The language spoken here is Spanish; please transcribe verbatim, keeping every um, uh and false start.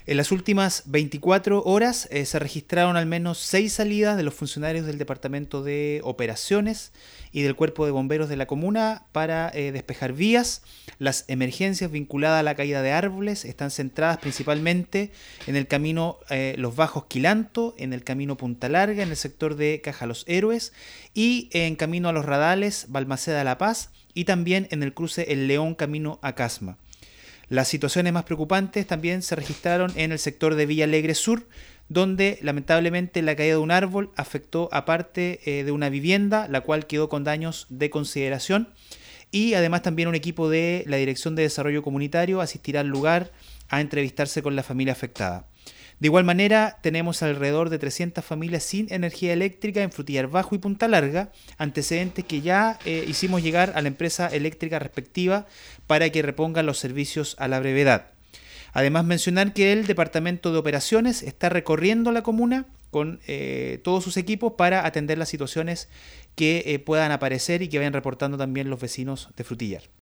En las últimas veinticuatro horas eh, se registraron al menos seis salidas de los funcionarios del Departamento de Operaciones y del Cuerpo de Bomberos de la comuna para eh, despejar vías. Las emergencias vinculadas a la caída de árboles están centradas principalmente en el camino eh, Los Bajos Quilanto, en el camino Punta Larga, en el sector de Caja Los Héroes y en camino a Los Radales, Balmaceda La Paz y también en el cruce El León camino a Casma. Las situaciones más preocupantes también se registraron en el sector de Villa Alegre Sur, donde lamentablemente la caída de un árbol afectó a parte eh, de una vivienda, la cual quedó con daños de consideración. Y además también un equipo de la Dirección de Desarrollo Comunitario asistirá al lugar a entrevistarse con la familia afectada. De igual manera, tenemos alrededor de trescientas familias sin energía eléctrica en Frutillar Bajo y Punta Larga, antecedentes que ya eh, hicimos llegar a la empresa eléctrica respectiva para que repongan los servicios a la brevedad. Además, mencionar que el Departamento de Operaciones está recorriendo la comuna con eh, todos sus equipos para atender las situaciones que eh, puedan aparecer y que vayan reportando también los vecinos de Frutillar.